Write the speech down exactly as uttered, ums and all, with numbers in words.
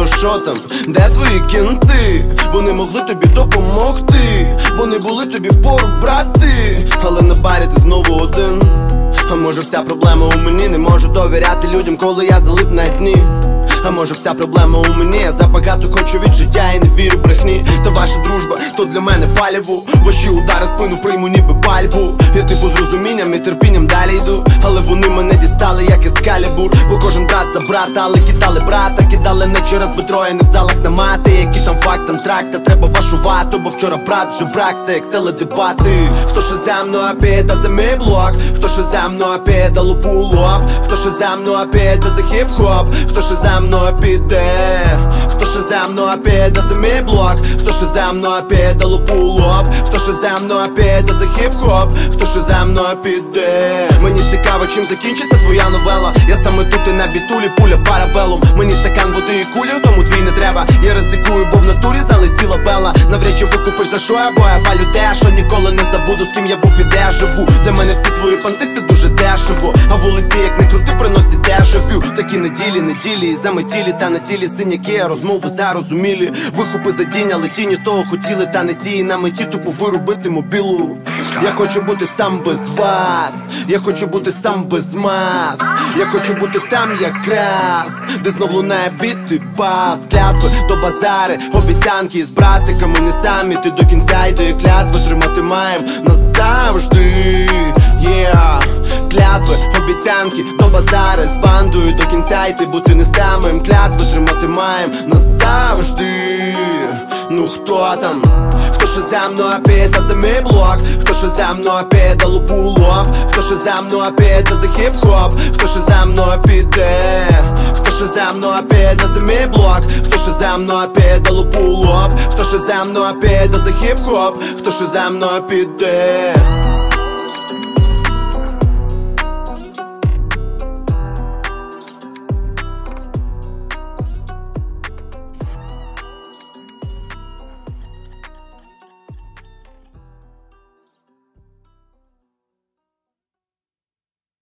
Ну що там, де твої кінти? Вони могли тобі допомогти, вони були тобі впору брати, але на барі ти знову один. А може вся проблема у мені, не можу довіряти людям, коли я залип на дні. А може вся проблема у мені, я забагато хочу від життя і не вірю брехні. Та ваша дружба, то для мене паліво. Ваші удари спину прийму ніби пальбу. Я типу з розумінням і терпінням далі йду, але вони мене дістали як ескалібур. Бо кожен брат за брата, але кидали брата. Кидали не через бетро і не в залах на мати. Які там факт, антракт, та треба вашу вату. Бо вчора брат вже брак, це як теледебати. Хто ще за мною піде за мій блок, хто ще за мною піде лупу лоб, хто ще за мною піде за хіп-хоп, хто ще за мною піде, хто ще за мною піде за мій блок, хто ще за мною піде лупу лоб, хто ще за мною піде за хіп-хоп, хто ще за мною піде. Мені цікаво, чим закінчиться твоя новела. Я саме тут і на бітулі, пуля парабелом. Мені стакан води і кулір, тому твій не треба. Я ризикую, бо в натурі залетіла бела. Навряд чи викупиш за що я, бо я палю те, що ніколи не забуду, з ким я був і де живу. Для мене всі твої понти це дуже дешево, а вулиці, як не крути, приносять дежавю. Такі неділі, неділі, і заметілі, та на тілі синяки, а розмови зарозумілі. Вихопи за дінь, але тіні того хотіли, та не ті, на меті тупо вирубити мобілу. Я хочу бути сам без вас, я хочу бути сам без мас, я хочу бути там якраз, де знов лунає біт і бас. Клятви до базари, обіцянки з братиками не самі. Ти до кінця йде клятви, тримати маєм назавжди. Yeah. Клятви, обіцянки до базари з бандою до кінця йти, бути не самим. Клятви тримати маєм назавжди. Ну хто там? Хто ще за мною піде за мій блок, хто ще за мною піде лупу лоб, хто ще за мною піде за хіп-хоп, хто ще за мною піде, хто ще за мною піде за мій блок, хто ще за мною піде лупу лоб, хто ще за мною піде за хіп-хоп, хто ще за мною піде.